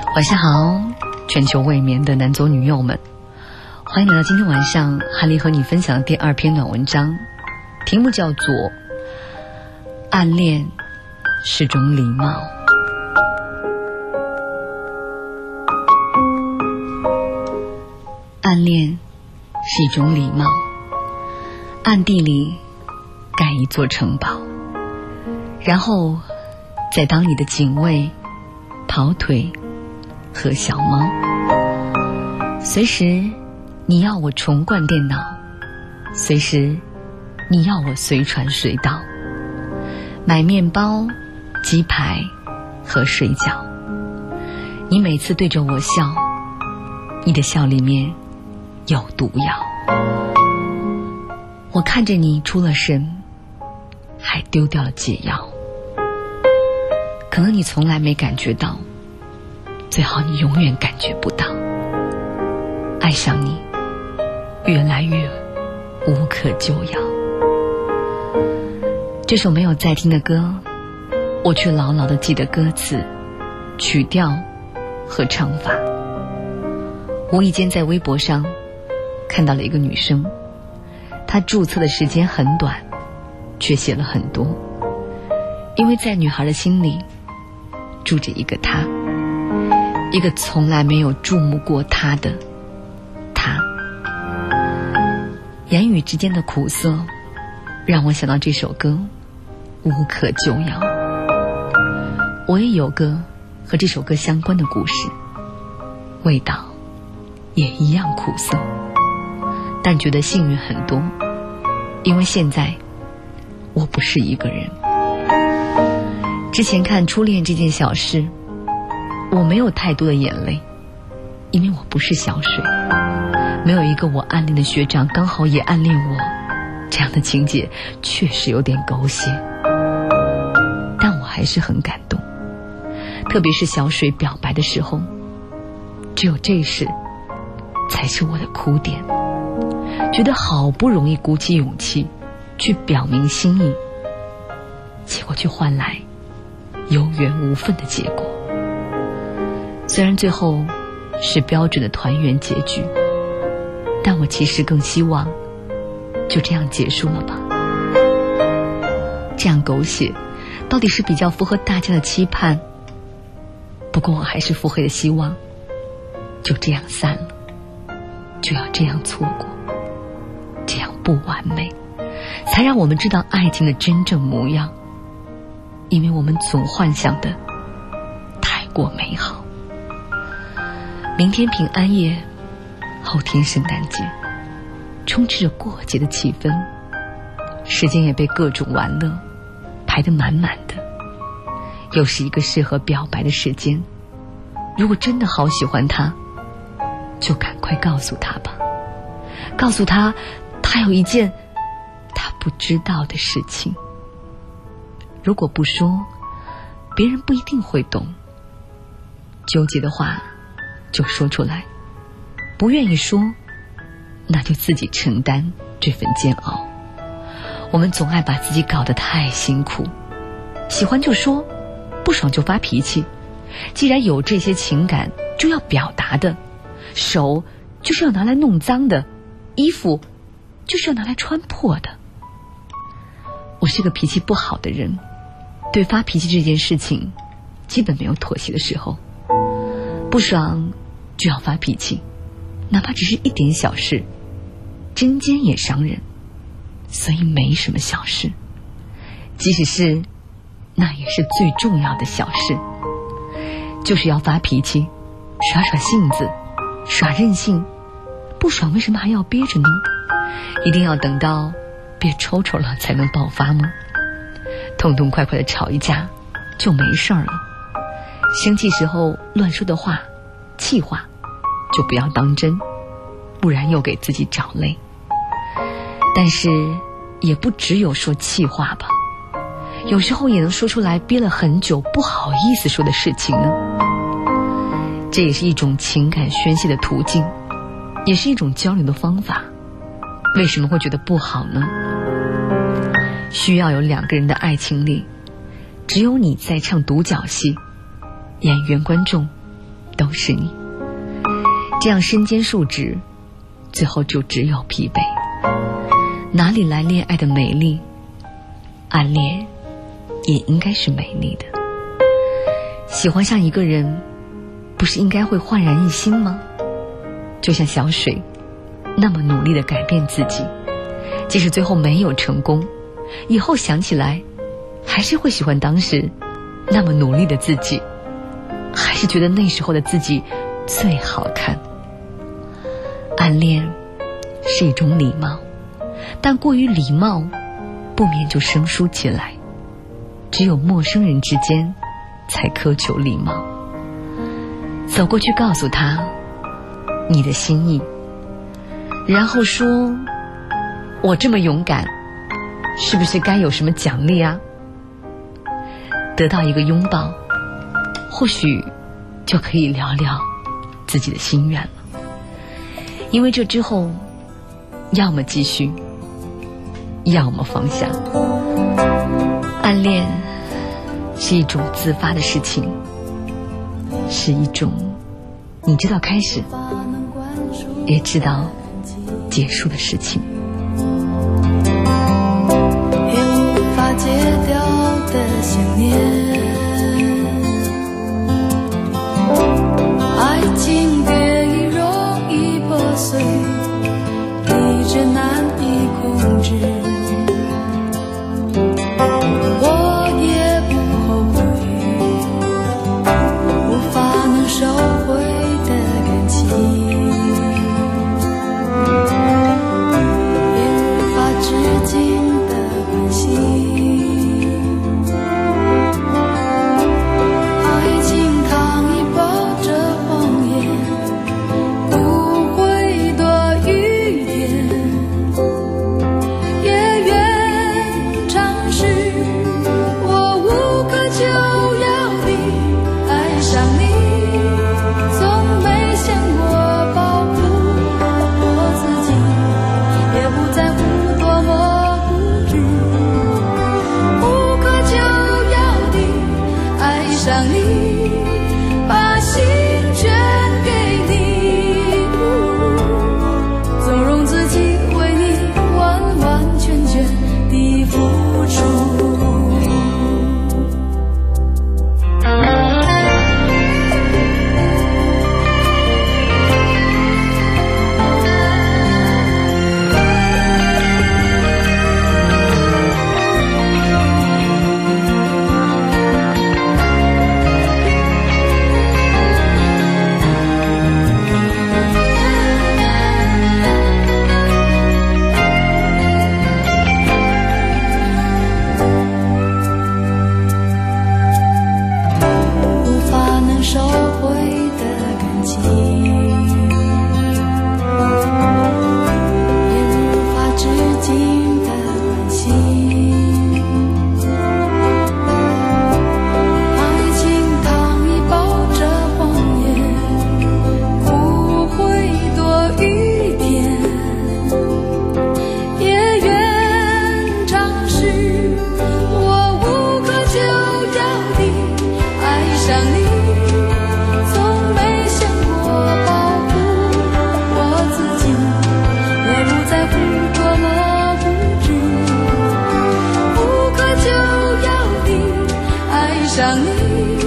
晚上好，全球未眠的男左女右们，欢迎来到今天晚上韩丽和你分享的第2篇暖文章，题目叫做暗恋是种礼貌。暗恋是一种礼貌，暗地里盖一座城堡，然后再当你的警卫、跑腿和小猫。随时你要我重灌电脑，随时你要我随传随到，买面包、鸡排和水饺。你每次对着我笑，你的笑里面有毒药。我看着你出了神，还丢掉了解药。可能你从来没感觉到，最好你永远感觉不到。爱上你越来越无可救药。这首没有在听的歌，我却牢牢地记得歌词、曲调和唱法。无意间在微博上看到了一个女生，她注册的时间很短，却写了很多。因为在女孩的心里住着一个她，一个从来没有注目过她的她。言语之间的苦涩让我想到这首歌无可救药。我也有个和这首歌相关的故事，味道也一样苦涩，但觉得幸运很多，因为现在我不是一个人。之前看《初恋这件小事》，我没有太多的眼泪，因为我不是小水，没有一个我暗恋的学长刚好也暗恋我，这样的情节确实有点狗血，但我还是很感动。特别是小水表白的时候，只有这时才是我的哭点，觉得好不容易鼓起勇气去表明心意，结果却换来有缘无分的结果。虽然最后是标准的团圆结局，但我其实更希望就这样结束了吧。这样狗血到底是比较符合大家的期盼，不过我还是腹黑的希望就这样散了，就要这样错过，这样不完美，才让我们知道爱情的真正模样。因为我们总幻想的太过美好。明天平安夜，后天圣诞节，充斥着过节的气氛，时间也被各种玩乐排得满满的，又是一个适合表白的时间。如果真的好喜欢他，就赶快告诉他吧，告诉他他有一件他不知道的事情。如果不说，别人不一定会懂。纠结的话就说出来，不愿意说，那就自己承担这份煎熬。我们总爱把自己搞得太辛苦，喜欢就说，不爽就发脾气。既然有这些情感就要表达的，手就是要拿来弄脏的，衣服就是要拿来穿破的。我是个脾气不好的人，对发脾气这件事情基本没有妥协的时候。不爽就要发脾气，哪怕只是一点小事，针尖也伤人，所以没什么小事，即使是那也是最重要的小事。就是要发脾气，耍耍性子，耍任性。不爽为什么还要憋着呢？一定要等到憋抽抽了才能爆发吗？痛痛快快的吵一架就没事儿了。生气时候乱说的话、气话就不要当真，不然又给自己找累。但是也不只有说气话吧，有时候也能说出来憋了很久不好意思说的事情呢。这也是一种情感宣泄的途径，也是一种交流的方法。为什么会觉得不好呢？需要有2个人的爱情里，只有你在唱独角戏，演员观众都是你。这样身兼数职，最后就只有疲惫。哪里来恋爱的美丽？暗恋也应该是美丽的。喜欢上一个人，不是应该会焕然一新吗？就像小水那么努力地改变自己，即使最后没有成功，以后想起来还是会喜欢当时那么努力的自己，还是觉得那时候的自己最好看。暗恋是一种礼貌，但过于礼貌不免就生疏起来，只有陌生人之间才苛求礼貌。走过去告诉他你的心意，然后说我这么勇敢，是不是该有什么奖励啊？得到一个拥抱，或许就可以聊聊自己的心愿了。因为这之后要么继续，要么放下。暗恋是一种自发的事情，是一种你知道开始也知道结束的事情。 也无法戒掉的想念，爱情越容易破碎，一直难以控制。我也不后悔，无法能收回的感情，也无法至今的关心。爱情糖衣包着谎言，不会多一点，也愿尝试。我无可救药地爱上你，从没想过保护我自己，也不在乎多么固执。无可救药地爱上你，把心全给你，纵容自己为你完完全全地付出。无法能收回的感情，也无法至今的关心。爱情糖衣包着谎言，不会多一点，也愿尝试。我无可救药地爱上你，从没想过保护我自己，也不在乎多么固执。无可救药地爱上你，